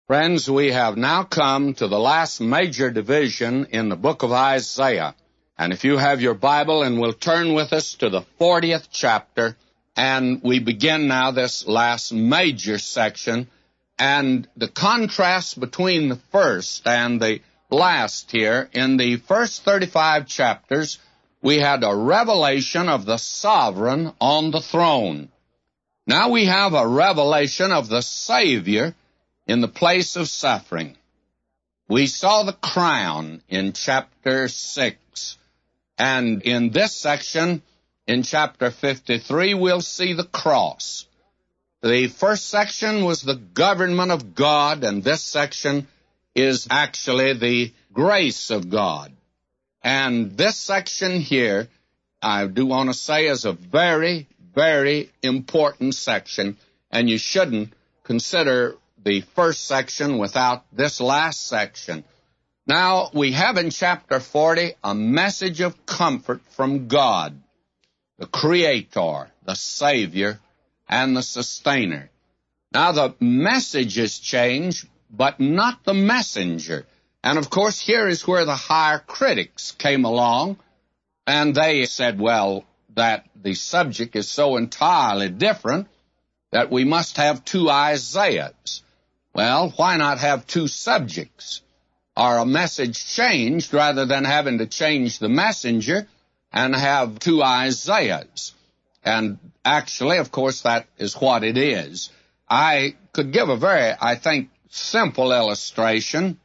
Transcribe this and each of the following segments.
Friends, we have now come to the last major division in the book of Isaiah. And if you have your Bible, and we'll turn with us to the 40th chapter, and we begin now this last major section. And the contrast between the first and the last here, in the first 35 chapters, we had a revelation of the sovereign on the throne. Now we have a revelation of the Savior in the place of suffering. We saw the crown in chapter 6, and in this section, in chapter 53, we'll see the cross. The first section was the government of God, and this section is actually the grace of God. And this section here, I do want to say, is a very, very important section, and you shouldn't consider the first section without this last section. Now, we have in chapter 40 a message of comfort from God, the Creator, the Savior, and the Sustainer. Now, the message is changed, but not the messenger. And, of course, here is where the higher critics came along, and they said, well, that the subject is so entirely different that we must have two Isaiahs. Well, why not have two subjects, or a message changed rather than having to change the messenger and have two Isaiahs? And actually, of course, that is what it is. I could give a very, I think, simple illustration.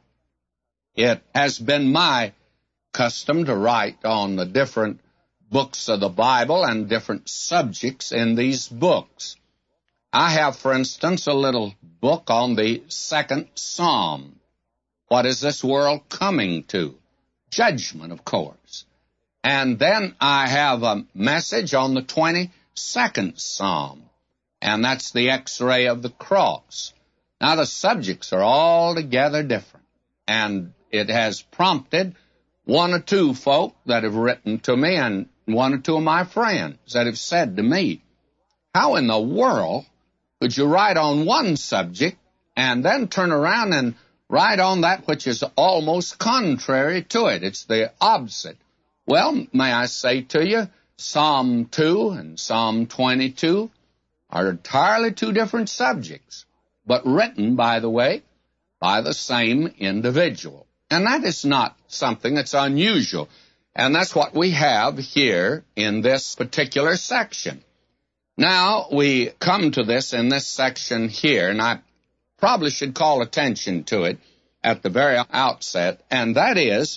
It has been my custom to write on the different books of the Bible and different subjects in these books. I have, for instance, a little book on the second Psalm. What is this world coming to? Judgment, of course. And then I have a message on the 22nd Psalm, and that's the X-ray of the cross. Now, the subjects are altogether different, and it has prompted one or two folk that have written to me, and one or two of my friends that have said to me, how in the world could you write on one subject and then turn around and write on that which is almost contrary to it? It's the opposite. Well, may I say to you, Psalm 2 and Psalm 22 are entirely two different subjects, but written, by the way, by the same individual. And that is not something that's unusual. And that's what we have here in this particular section. Now, we come to this in this section here, and I probably should call attention to it at the very outset, and that is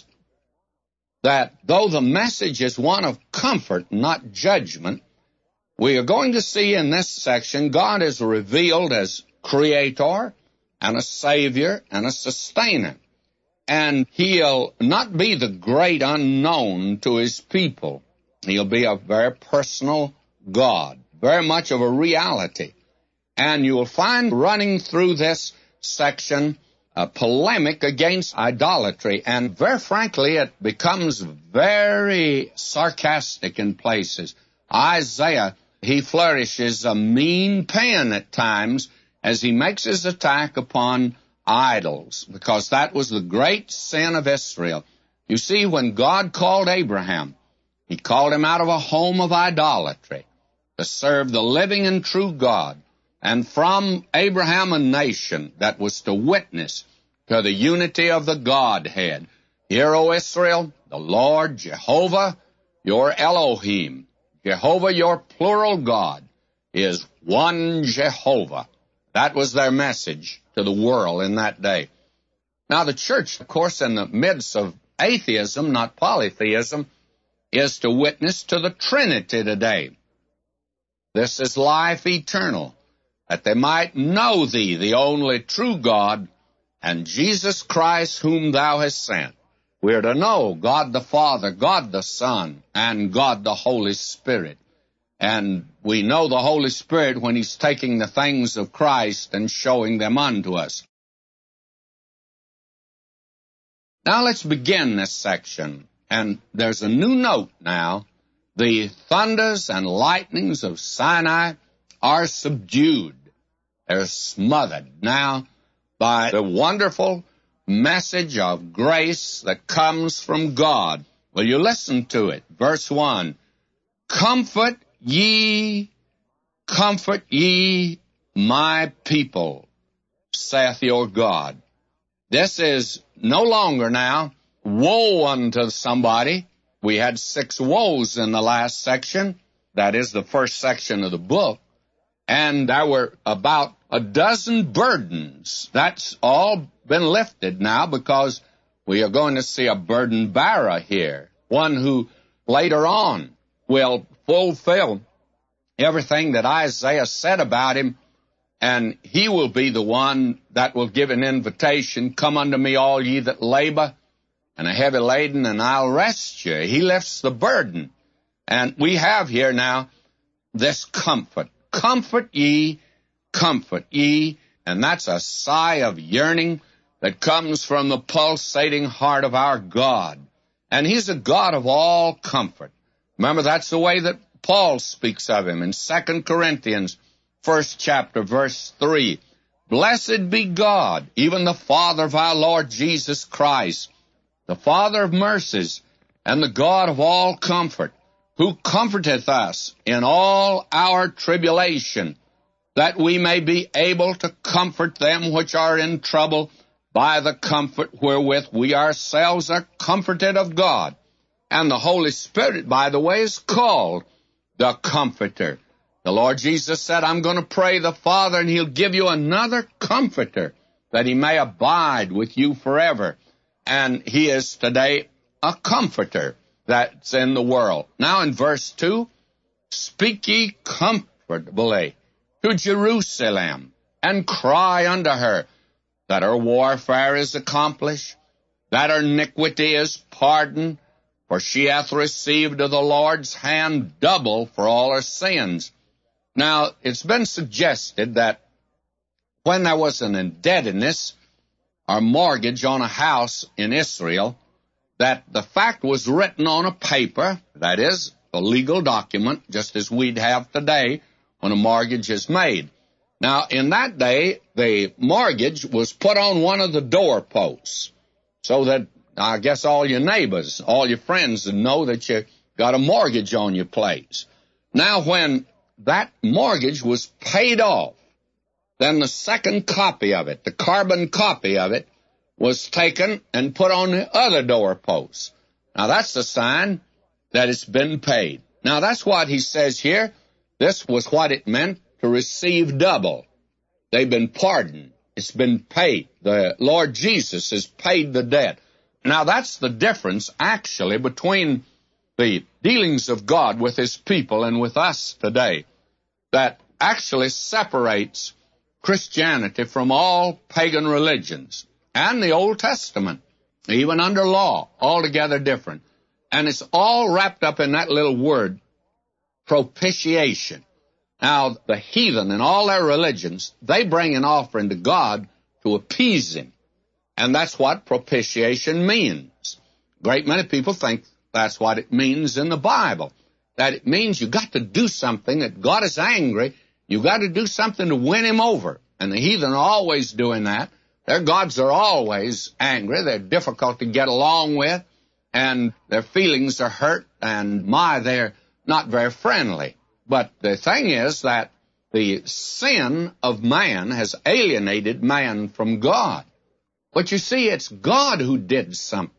that though the message is one of comfort, not judgment, we are going to see in this section God is revealed as Creator and a Savior and a Sustainer. And He'll not be the great unknown to His people. He'll be a very personal God, very much of a reality. And you will find running through this section a polemic against idolatry. And very frankly, it becomes very sarcastic in places. Isaiah, he flourishes a mean pen at times as he makes his attack upon idols, because that was the great sin of Israel. You see, when God called Abraham, He called him out of a home of idolatry to serve the living and true God, and from Abraham a nation that was to witness to the unity of the Godhead. Hear, O Israel, the Lord Jehovah, your Elohim, Jehovah your plural God, is one Jehovah. That was their message to the world in that day. Now, the church, of course, in the midst of atheism, not polytheism, is to witness to the Trinity today. This is life eternal, that they might know Thee, the only true God, and Jesus Christ whom Thou hast sent. We are to know God the Father, God the Son, and God the Holy Spirit. And we know the Holy Spirit when He's taking the things of Christ and showing them unto us. Now let's begin this section. And there's a new note now. The thunders and lightnings of Sinai are subdued. They're smothered. Now, by the wonderful message of grace that comes from God. Will you listen to it? Verse 1, comfort ye my people, saith your God. This is no longer now woe unto somebody. We had 6 woes in the last section. That is the first section of the book. And there were about a dozen burdens. That's all been lifted now because we are going to see a burden bearer here, one who later on will fulfill everything that Isaiah said about him, and he will be the one that will give an invitation, come unto me all ye that labor and are heavy laden, and I'll rest you. He lifts the burden. And we have here now this comfort. Comfort ye, and that's a sigh of yearning that comes from the pulsating heart of our God. And he's a God of all comfort. Remember, that's the way that Paul speaks of him in 2 Corinthians, 1st chapter, verse 3. Blessed be God, even the Father of our Lord Jesus Christ, the Father of mercies, and the God of all comfort, who comforteth us in all our tribulation, that we may be able to comfort them which are in trouble by the comfort wherewith we ourselves are comforted of God. And the Holy Spirit, by the way, is called the Comforter. The Lord Jesus said, I'm going to pray the Father, and he'll give you another Comforter, that he may abide with you forever. And he is today a Comforter that's in the world. Now in verse 2, speak ye comfortably to Jerusalem, and cry unto her that her warfare is accomplished, that her iniquity is pardoned, for she hath received of the Lord's hand double for all her sins. Now, it's been suggested that when there was an indebtedness or mortgage on a house in Israel, that the fact was written on a paper, that is, a legal document, just as we'd have today when a mortgage is made. Now, in that day, the mortgage was put on one of the doorposts, so that I guess all your neighbors, all your friends would know that you got a mortgage on your place. Now, when that mortgage was paid off, then the second copy of it, the carbon copy of it, was taken and put on the other doorpost. Now, that's the sign that it's been paid. Now, that's what he says here. This was what it meant to receive double. They've been pardoned. It's been paid. The Lord Jesus has paid the debt. Now, that's the difference, actually, between the dealings of God with his people and with us today, that actually separates Christianity from all pagan religions and the Old Testament, even under law, altogether different. And it's all wrapped up in that little word, propitiation. Now, the heathen in all their religions, they bring an offering to God to appease him. And that's what propitiation means. A great many people think that's what it means in the Bible, that it means you got to do something, that God is angry, you got to do something to win him over. And the heathen are always doing that. Their gods are always angry. They're difficult to get along with, and their feelings are hurt, and they're not very friendly. But the thing is that the sin of man has alienated man from God. But you see, it's God who did something.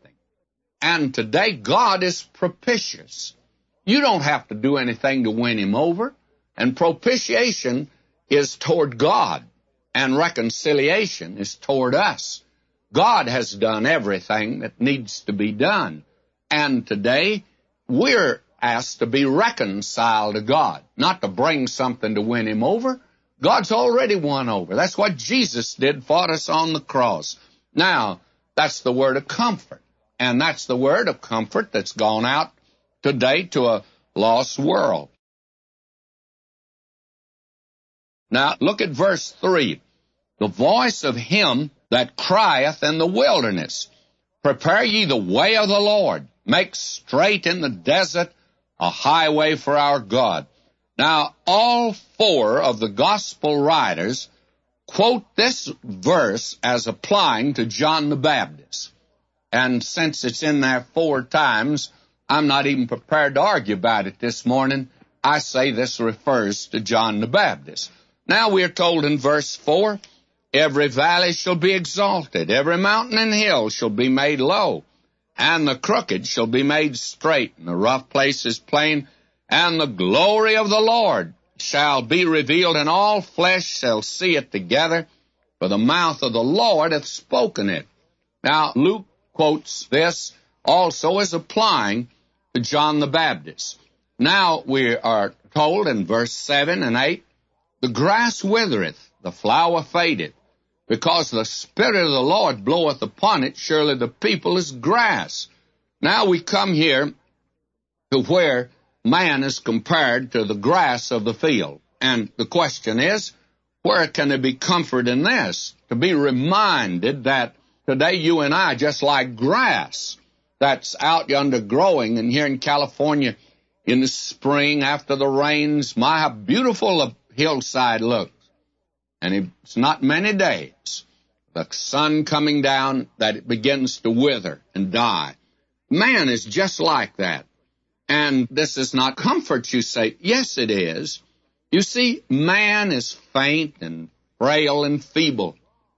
And today, God is propitious. You don't have to do anything to win him over. And propitiation is toward God, and reconciliation is toward us. God has done everything that needs to be done. And today, we're asked to be reconciled to God, not to bring something to win him over. God's already won over. That's what Jesus did for us on the cross. Now, that's the word of comfort. And that's the word of comfort that's gone out today to a lost world. Now, look at verse 3. The voice of him that crieth in the wilderness, prepare ye the way of the Lord, make straight in the desert a highway for our God. Now, all four of the gospel writers quote this verse as applying to John the Baptist. And since it's in there 4 times, I'm not even prepared to argue about it this morning. I say this refers to John the Baptist. Now we are told in verse 4, every valley shall be exalted, every mountain and hill shall be made low, and the crooked shall be made straight, and the rough places plain, and the glory of the Lord shall be revealed, and all flesh shall see it together, for the mouth of the Lord hath spoken it. Now, Luke quotes this also as applying to John the Baptist. Now we are told in verse 7 and 8, the grass withereth, the flower fadeth, because the Spirit of the Lord bloweth upon it, surely the people is grass. Now we come here to where man is compared to the grass of the field. And the question is, where can there be comfort in this? To be reminded that today you and I, just like grass that's out yonder growing, and here in California in the spring after the rains, my, how beautiful a hillside looks. And it's not many days, the sun coming down, that it begins to wither and die. Man is just like that. And this is not comfort, you say. Yes, it is. You see, man is faint and frail and feeble.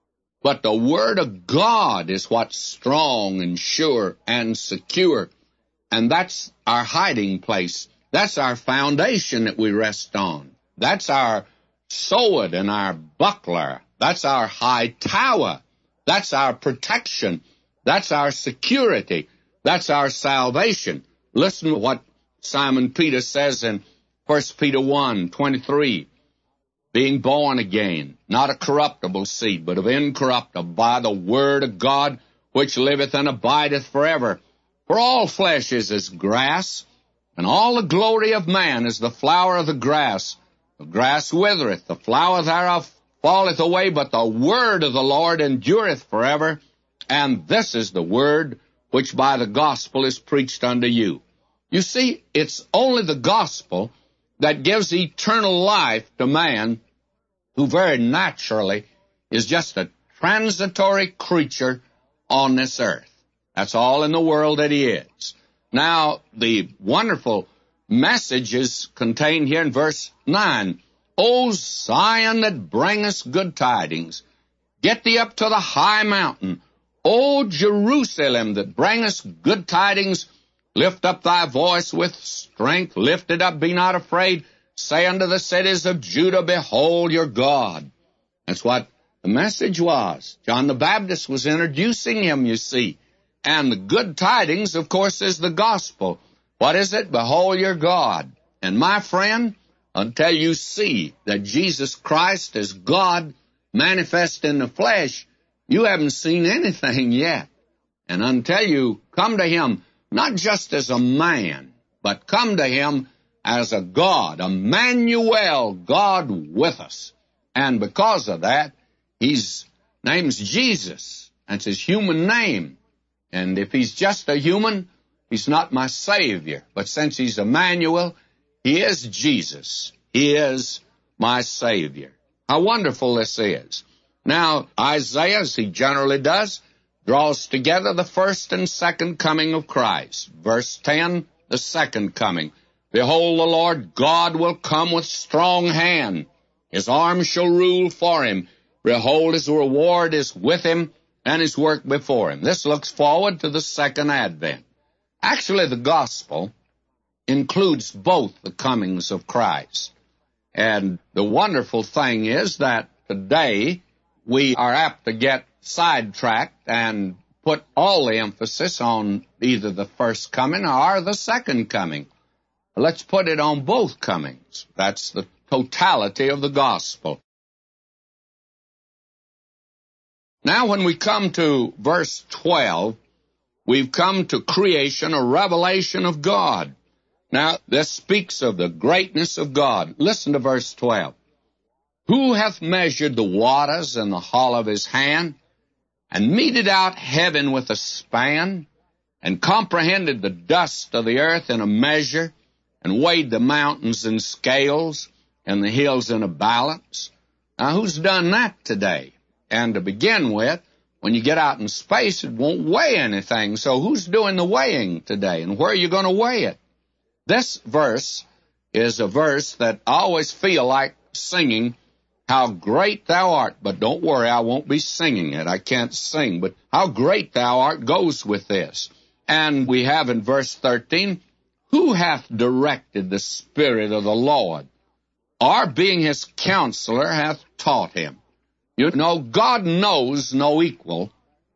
But the Word of God is what's strong and sure and secure. And that's our hiding place. That's our foundation that we rest on. That's our sword and our buckler. That's our high tower. That's our protection. That's our security. That's our salvation. Listen to what Simon Peter says in 1 Peter 1:23. Being born again, not of corruptible seed, but of incorruptible, by the word of God, which liveth and abideth forever. For all flesh is as grass, and all the glory of man is the flower of the grass. The grass withereth, the flower thereof falleth away, but the word of the Lord endureth forever. And this is the word which by the gospel is preached unto you. You see, it's only the gospel that gives eternal life to man, who very naturally is just a transitory creature on this earth. That's all in the world that he is. Now, the wonderful message is contained here in verse 9. O Zion that bringest good tidings, get thee up to the high mountain. O Jerusalem that bringest good tidings, lift up thy voice with strength, lift it up, be not afraid. Say unto the cities of Judah, behold your God. That's what the message was. John the Baptist was introducing him, you see. And the good tidings, of course, is the gospel. What is it? Behold your God. And my friend, until you see that Jesus Christ is God manifest in the flesh, you haven't seen anything yet. And until you come to him, not just as a man, but come to him as a God, Emmanuel, God with us. And because of that, his name's Jesus. That's his human name. And if he's just a human, he's not my Savior. But since he's Emmanuel, he is Jesus. He is my Savior. How wonderful this is. Now, Isaiah, as he generally does, draws together the first and second coming of Christ. Verse 10, the second coming. Behold, the Lord God will come with strong hand. His arm shall rule for him. Behold, his reward is with him, and his work before him. This looks forward to the second advent. Actually, the gospel includes both the comings of Christ. And the wonderful thing is that today we are apt to get sidetracked and put all the emphasis on either the first coming or the second coming. Let's put it on both comings. That's the totality of the gospel. Now, when we come to verse 12, we've come to creation, a revelation of God. Now, this speaks of the greatness of God. Listen to verse 12. Who hath measured the waters in the hollow of his hand, and meted out heaven with a span, and comprehended the dust of the earth in a measure, and weighed the mountains in scales, and the hills in a balance? Now, who's done that today? And to begin with, when you get out in space, it won't weigh anything. So who's doing the weighing today, and where are you going to weigh it? This verse is a verse that I always feel like singing, how great thou art. But don't worry, I won't be singing it. I can't sing. But how great thou art goes with this. And we have in verse 13, who hath directed the Spirit of the Lord, or being his counselor hath taught him? You know, God knows no equal,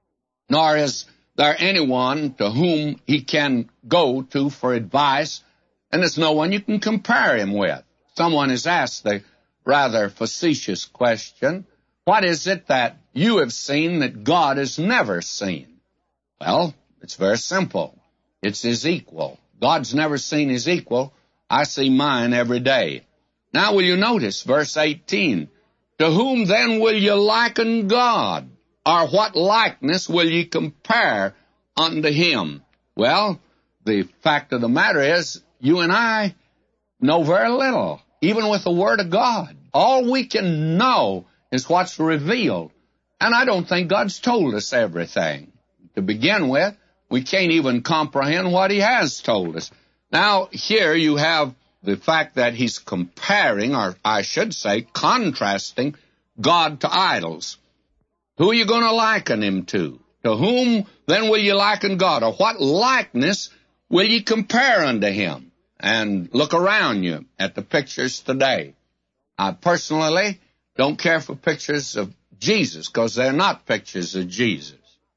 nor is there anyone to whom he can go to for advice, and there's no one you can compare him with. Someone has asked the rather facetious question, what is it that you have seen that God has never seen? Well, it's very simple. It's his equal. God's never seen his equal. I see mine every day. Now will you notice verse 18, to whom then will you liken God? Or what likeness will ye compare unto him? Well, the fact of the matter is, you and I know very little, even with the Word of God. All we can know is what's revealed. And I don't think God's told us everything. To begin with, we can't even comprehend what he has told us. Now, here you have the fact that he's comparing, or I should say, contrasting God to idols. Who are you going to liken him to? To whom then will you liken God? Or what likeness will you compare unto him? And look around you at the pictures today. I personally don't care for pictures of Jesus, because they're not pictures of Jesus.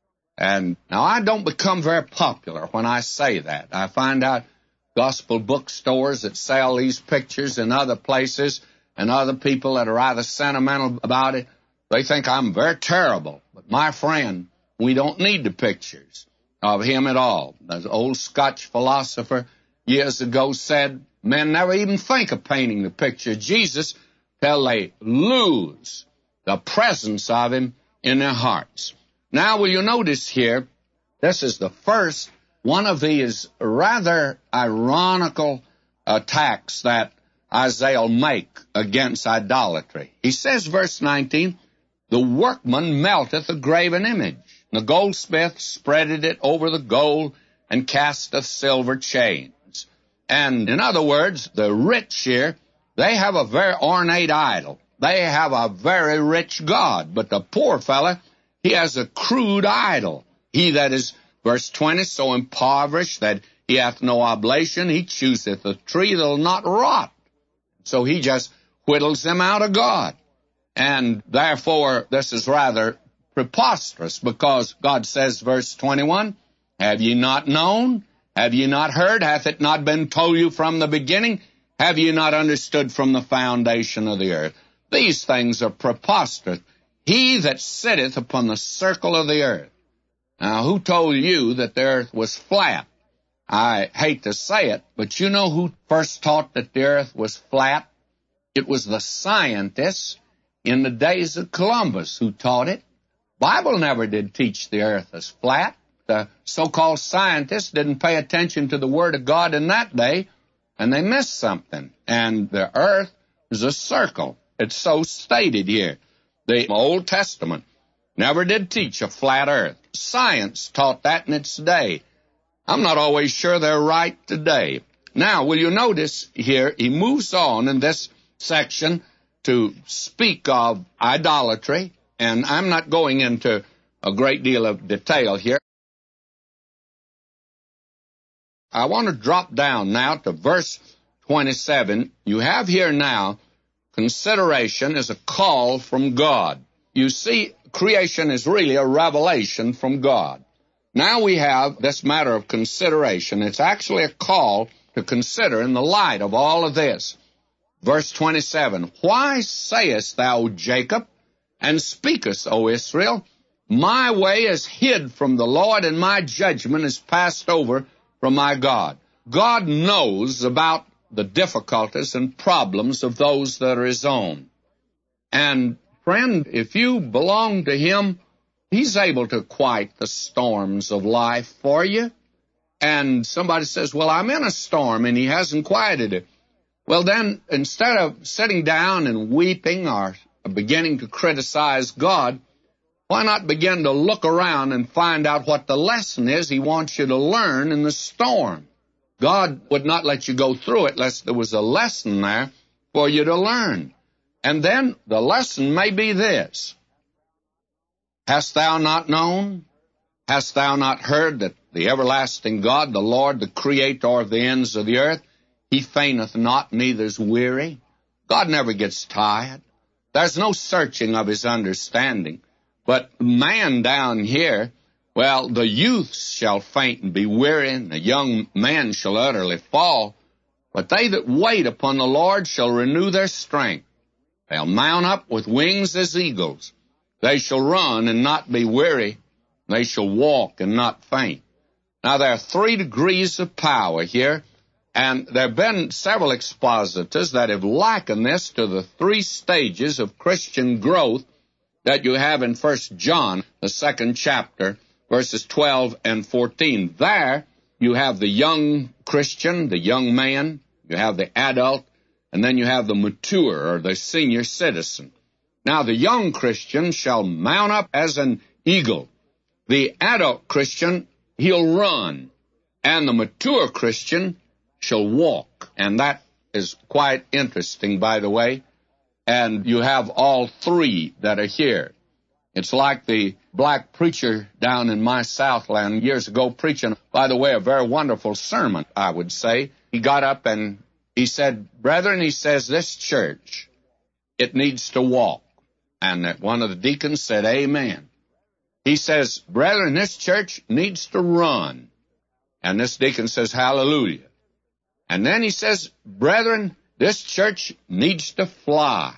And now I don't become very popular when I say that. I find out gospel bookstores that sell these pictures in other places, and other people that are rather sentimental about it, they think I'm very terrible. But my friend, we don't need the pictures of him at all. There's an old Scotch philosopher years ago said, men never even think of painting the picture of Jesus till they lose the presence of him in their hearts. Now, will you notice here, this is the first one of these rather ironical attacks that Isaiah will make against idolatry. He says, verse 19, the workman melteth a graven image. The goldsmith spreadeth it over the gold and casteth silver chains. And in other words, the rich here, they have a very ornate idol. They have a very rich God. But the poor fella, he has a crude idol. He that is, verse 20, so impoverished that he hath no oblation, he chooseth a tree that will not rot. So he just whittles them out of God. And therefore, this is rather preposterous, because God says, verse 21, have ye not known? Have ye not heard? Hath it not been told you from the beginning? Have ye not understood from the foundation of the earth? These things are preposterous. He that sitteth upon the circle of the earth. Now, who told you that the earth was flat? I hate to say it, but you know who first taught that the earth was flat? It was the scientists in the days of Columbus who taught it. Bible never did teach the earth as flat. The so-called scientists didn't pay attention to the Word of God in that day, and they missed something. And the earth is a circle. It's so stated here. The Old Testament never did teach a flat earth. Science taught that in its day. I'm not always sure they're right today. Now, will you notice here, he moves on in this section to speak of idolatry, and I'm not going into a great deal of detail here. I want to drop down now to verse 27. You have here now, consideration is a call from God. You see, creation is really a revelation from God. Now we have this matter of consideration. It's actually a call to consider in the light of all of this. Verse 27, why sayest thou, Jacob, and speakest, O Israel, my way is hid from the Lord, and my judgment is passed over from my God. God knows about the difficulties and problems of those that are his own. And, friend, if you belong to him, he's able to quiet the storms of life for you. And somebody says, well, I'm in a storm, and he hasn't quieted it. Well, then, instead of sitting down and weeping or beginning to criticize God, why not begin to look around and find out what the lesson is He wants you to learn in the storm? God would not let you go through it unless there was a lesson there for you to learn. And then the lesson may be this: hast thou not known? Hast thou not heard that the everlasting God, the Lord, the Creator of the ends of the earth, He fainteth not, neither is weary? God never gets tired. There's no searching of His understanding. But man down here, well, the youth shall faint and be weary, and the young man shall utterly fall. But they that wait upon the Lord shall renew their strength. They'll mount up with wings as eagles. They shall run and not be weary. They shall walk and not faint. Now, there are 3 degrees of power here, and there have been several expositors that have likened this to the 3 stages of Christian growth that you have in 1 John, the 2nd chapter, verses 12 and 14. There you have the young Christian, the young man, you have the adult, and then you have the mature or the senior citizen. Now, the young Christian shall mount up as an eagle. The adult Christian, he'll run, and the mature Christian shall walk. And that is quite interesting, by the way. And you have all 3 that are here. It's like the black preacher down in my Southland years ago preaching, by the way, a very wonderful sermon, I would say. He got up and he said, brethren, he says, this church, it needs to walk. And one of the deacons said, amen. He says, brethren, this church needs to run. And this deacon says, hallelujah. And then he says, brethren, this church needs to fly.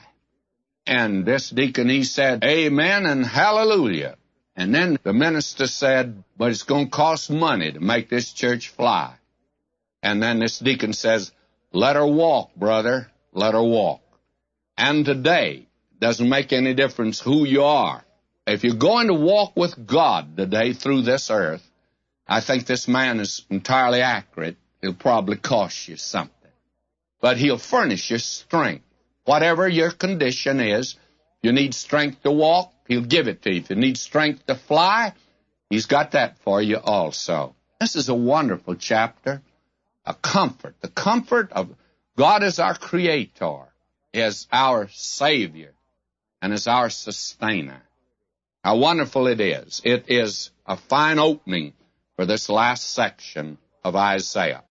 And this deacon, he said, amen and hallelujah. And then the minister said, but it's going to cost money to make this church fly. And then this deacon says, let her walk, brother, let her walk. And today, doesn't make any difference who you are. If you're going to walk with God today through this earth, I think this man is entirely accurate. It'll probably cost you something. But He'll furnish you strength. Whatever your condition is, if you need strength to walk, He'll give it to you. If you need strength to fly, He's got that for you also. This is a wonderful chapter, a comfort. The comfort of God as our Creator, as our Savior, and as our Sustainer. How wonderful it is. It is a fine opening for this last section of Isaiah.